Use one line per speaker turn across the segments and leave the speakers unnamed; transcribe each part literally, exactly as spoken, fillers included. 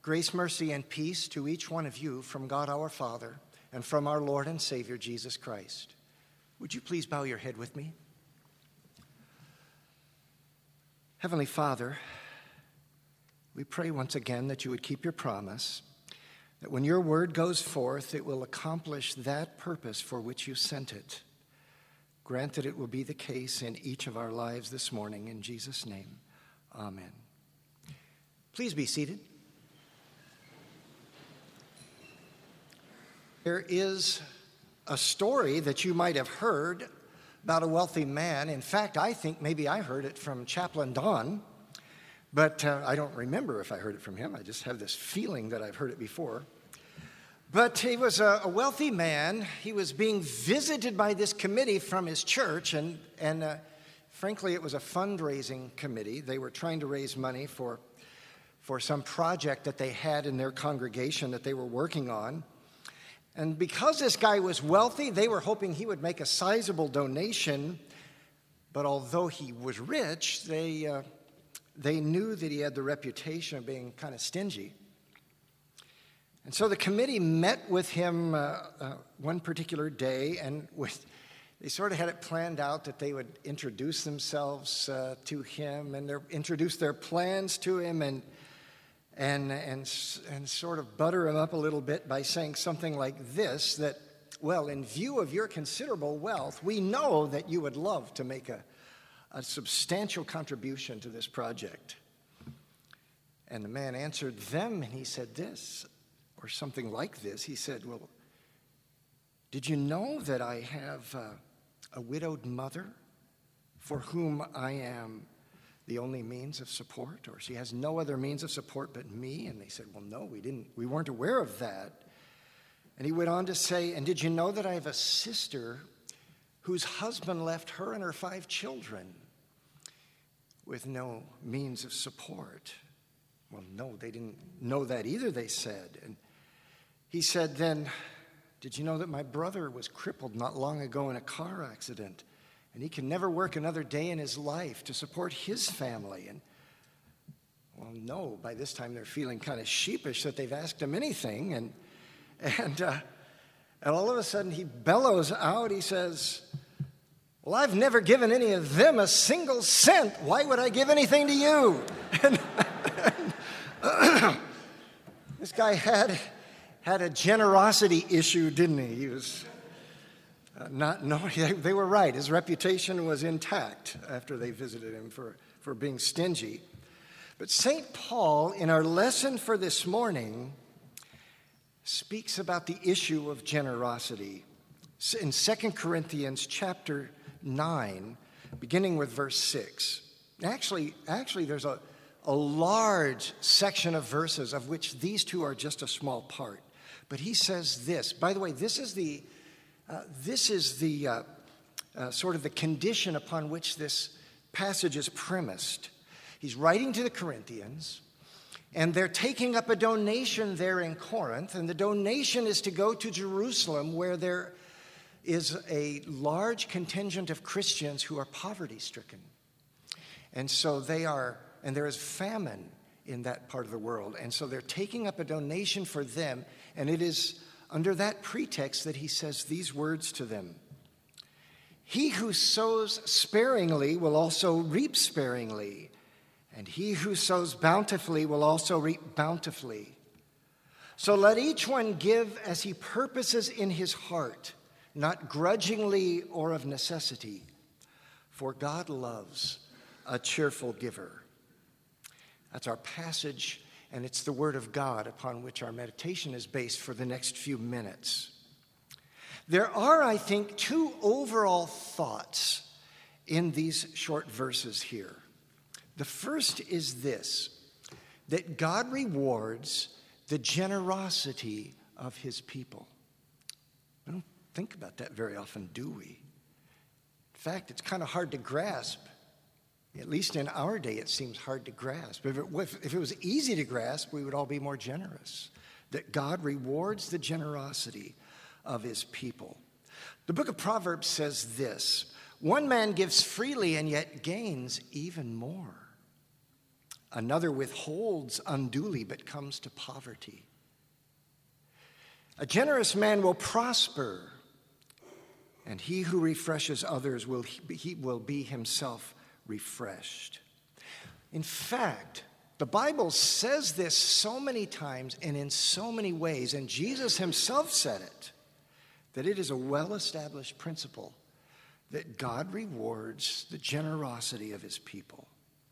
Grace, mercy, and peace to each one of you from God our Father and from our Lord and Savior, Jesus Christ. Would you please bow your head with me? Heavenly Father, we pray once again that you would keep your promise, that when your word goes forth, it will accomplish that purpose for which you sent it. Grant that it will be the case in each of our lives this morning. In Jesus' name, amen. Please be seated. There is a story that you might have heard about a wealthy man. In fact, I think maybe I heard it from Chaplain Don, but uh, I don't remember if I heard it from him. I just have this feeling that I've heard it before. But he was a, a wealthy man. He was being visited by this committee from his church, and, and uh, frankly, it was a fundraising committee. They were trying to raise money for, for some project that they had in their congregation that they were working on. And because this guy was wealthy, they were hoping he would make a sizable donation. But although he was rich, they, uh, they knew that he had the reputation of being kind of stingy. And so the committee met with him uh, uh, one particular day, and with, they sort of had it planned out that they would introduce themselves uh, to him and their, introduce their plans to him and And, and and sort of butter him up a little bit by saying something like this, that, well, in view of your considerable wealth, we know that you would love to make a, a substantial contribution to this project. And the man answered them, and he said this, or something like this. He said, well, did you know that I have uh, a widowed mother for whom I am the only means of support, or she has no other means of support but me? And they said, well, no, we didn't, we weren't aware of that. And he went on to say, and did you know that I have a sister whose husband left her and her five children with no means of support? Well, no, they didn't know that either, they said. And he said, then, did you know that my brother was crippled not long ago in a car accident? And he can never work another day in his life to support his family. And, well, no, by this time they're feeling kind of sheepish that they've asked him anything. And, and, uh, and all of a sudden he bellows out, he says, well, I've never given any of them a single cent. Why would I give anything to you? And, this guy had, had a generosity issue, didn't he? He was... Uh, not, no, they, they were right. His reputation was intact after they visited him for, for being stingy. But Saint Paul, in our lesson for this morning, speaks about the issue of generosity. In Second Corinthians chapter nine, beginning with verse six. Actually, actually there's a, a large section of verses of which these two are just a small part. But he says this. By the way, this is the... Uh, this is the uh, uh, sort of the condition upon which this passage is premised. He's writing to the Corinthians, and they're taking up a donation there in Corinth, and the donation is to go to Jerusalem, where there is a large contingent of Christians who are poverty-stricken. And so they are, and there is famine in that part of the world, and so they're taking up a donation for them, and it is under that pretext that he says these words to them. He who sows sparingly will also reap sparingly, and he who sows bountifully will also reap bountifully. So let each one give as he purposes in his heart, not grudgingly or of necessity, for God loves a cheerful giver. That's our passage. And it's the Word of God upon which our meditation is based for the next few minutes. There are, I think, two overall thoughts in these short verses here. The first is this, that God rewards the generosity of his people. We don't think about that very often, do we? In fact, it's kind of hard to grasp. At least in our day, it seems hard to grasp. If it, if it was easy to grasp, we would all be more generous. That God rewards the generosity of his people. The book of Proverbs says this, one man gives freely and yet gains even more. Another withholds unduly but comes to poverty. A generous man will prosper, and he who refreshes others will he will be himself refreshed. In fact, the Bible says this so many times and in so many ways, and Jesus himself said it, that it is a well-established principle that God rewards the generosity of his people.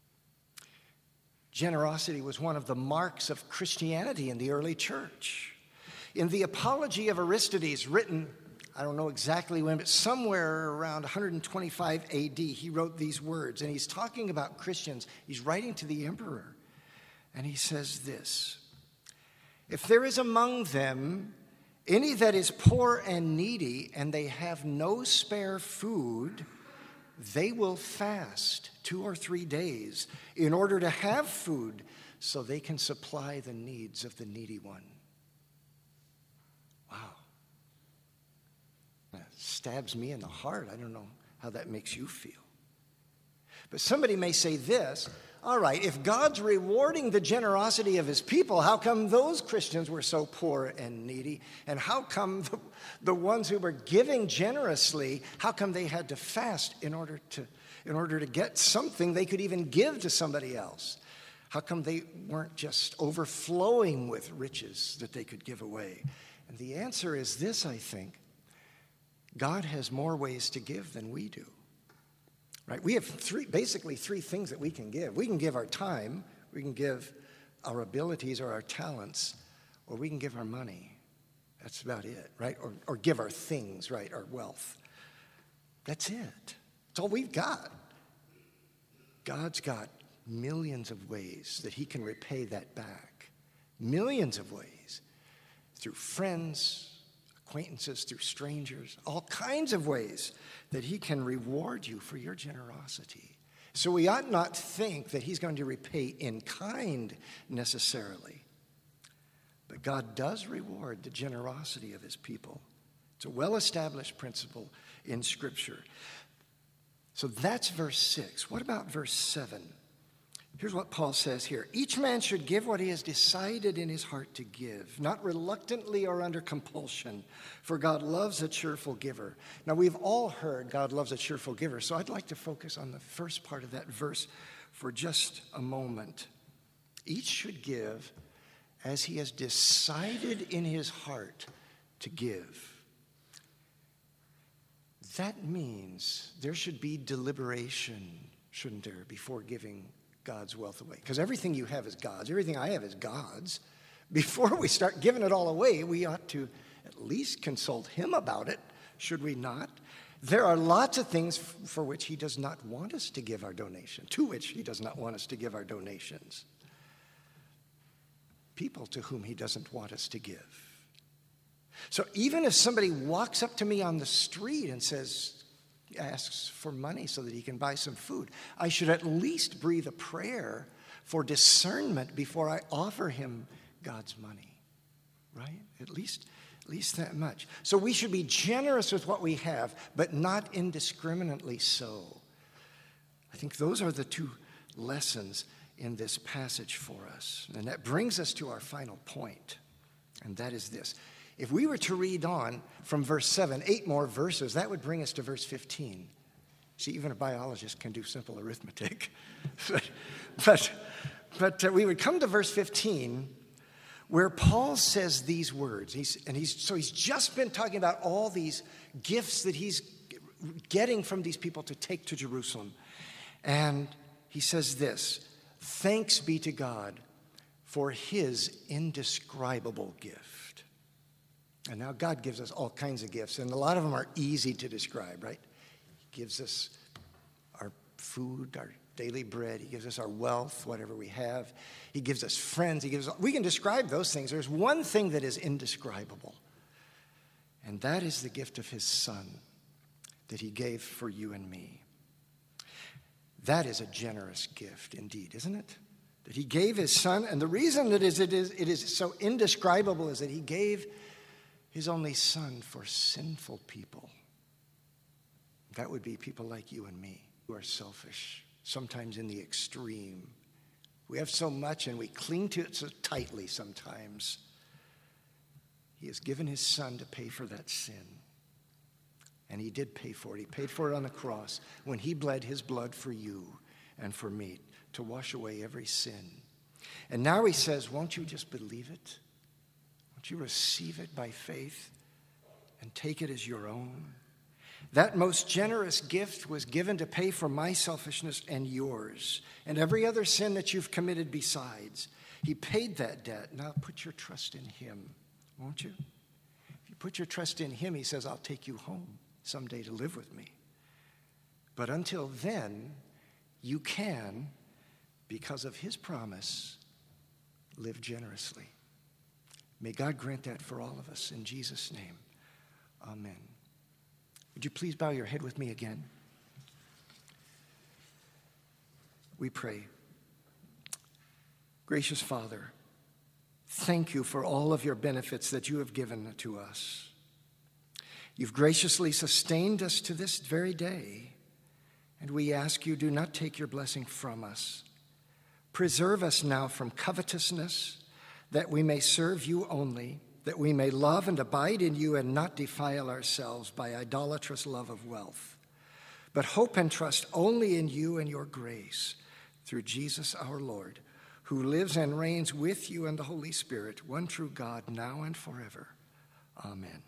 Generosity was one of the marks of Christianity in the early church. In the Apology of Aristides, written, I don't know exactly when, but somewhere around one twenty-five A D, he wrote these words, and he's talking about Christians. He's writing to the emperor, and he says this: if there is among them any that is poor and needy, and they have no spare food, they will fast two or three days in order to have food so they can supply the needs of the needy one. Wow. That stabs me in the heart. I don't know how that makes you feel. But somebody may say this: all right, if God's rewarding the generosity of his people, how come those Christians were so poor and needy? And how come the, the ones who were giving generously, how come they had to fast in order to, in order to get something they could even give to somebody else? How come they weren't just overflowing with riches that they could give away? And the answer is this, I think: God has more ways to give than we do. Right? We have three, basically three things that we can give. We can give our time, we can give our abilities or our talents, or we can give our money. That's about it, right? Or, or give our things, right? Our wealth. That's it. That's all we've got. God's got millions of ways that he can repay that back. Millions of ways. Through friends, acquaintances, through strangers, all kinds of ways that he can reward you for your generosity. So we ought not think that he's going to repay in kind necessarily. But God does reward the generosity of his people. It's a well-established principle in Scripture. So that's verse six. What about verse seven? Here's what Paul says here: each man should give what he has decided in his heart to give, not reluctantly or under compulsion, for God loves a cheerful giver. Now, we've all heard God loves a cheerful giver, so I'd like to focus on the first part of that verse for just a moment. Each should give as he has decided in his heart to give. That means there should be deliberation, shouldn't there, before giving God's wealth away? Because everything you have is God's. Everything I have is God's. Before we start giving it all away, we ought to at least consult him about it, should we not? There are lots of things f- for which he does not want us to give our donation, to which he does not want us to give our donations. People to whom he doesn't want us to give. So even if somebody walks up to me on the street and says, asks for money so that he can buy some food, I should at least breathe a prayer for discernment before I offer him God's money, right? At least, at least that much. So we should be generous with what we have, but not indiscriminately so. I think those are the two lessons in this passage for us. And that brings us to our final point, and that is this. If we were to read on from verse seven, eight more verses, that would bring us to verse fifteen. See, even a biologist can do simple arithmetic. but but, but uh, we would come to verse fifteen, where Paul says these words. He's, and he's so he's just been talking about all these gifts that he's getting from these people to take to Jerusalem. And he says this: thanks be to God for his indescribable gift. And now God gives us all kinds of gifts, and a lot of them are easy to describe, right? He gives us our food, our daily bread. He gives us our wealth, whatever we have. He gives us friends. He gives. We can describe those things. There's one thing that is indescribable, and that is the gift of his Son that he gave for you and me. That is a generous gift indeed, isn't it? That he gave his Son, and the reason that is it is it is so indescribable is that he gave his only Son for sinful people. That would be people like you and me, who are selfish, sometimes in the extreme. We have so much and we cling to it so tightly sometimes. He has given his son to pay for that sin. And he did pay for it. He paid for it on the cross when he bled his blood for you and for me to wash away every sin. And now he says, won't you just believe it? Won't you receive it by faith and take it as your own? That most generous gift was given to pay for my selfishness and yours and every other sin that you've committed besides. He paid that debt. Now put your trust in him, won't you? If you put your trust in him, he says, I'll take you home someday to live with me. But until then, you can, because of his promise, live generously. May God grant that for all of us in Jesus' name. Amen. Would you please bow your head with me again? We pray. Gracious Father, thank you for all of your benefits that you have given to us. You've graciously sustained us to this very day, and we ask you, do not take your blessing from us. Preserve us now from covetousness, that we may serve you only, that we may love and abide in you and not defile ourselves by idolatrous love of wealth, but hope and trust only in you and your grace, through Jesus our Lord, who lives and reigns with you and the Holy Spirit, one true God, now and forever. Amen.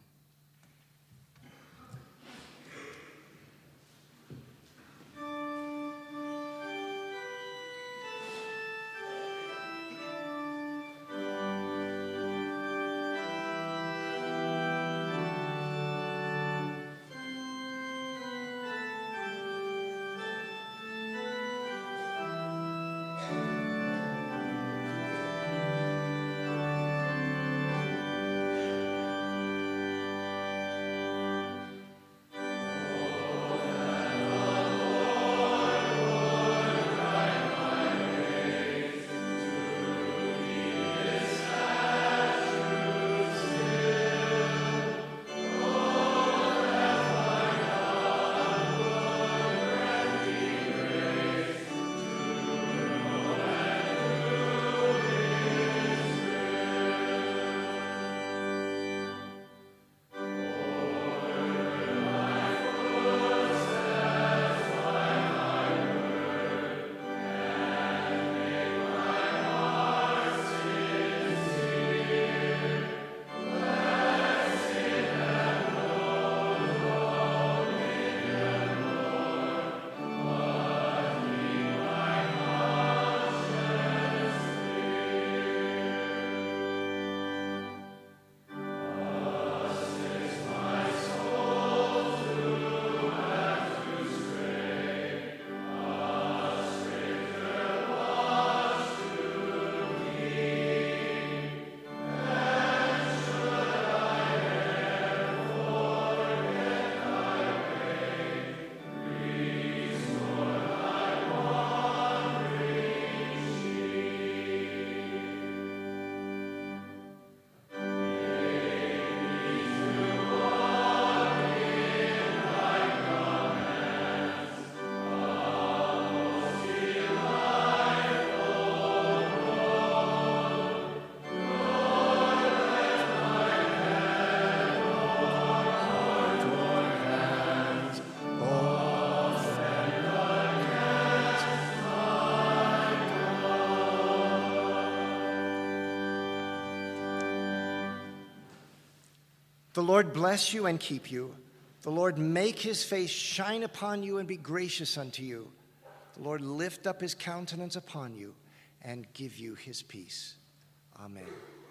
The Lord bless you and keep you. The Lord make his face shine upon you and be gracious unto you. The Lord lift up his countenance upon you and give you his peace. Amen.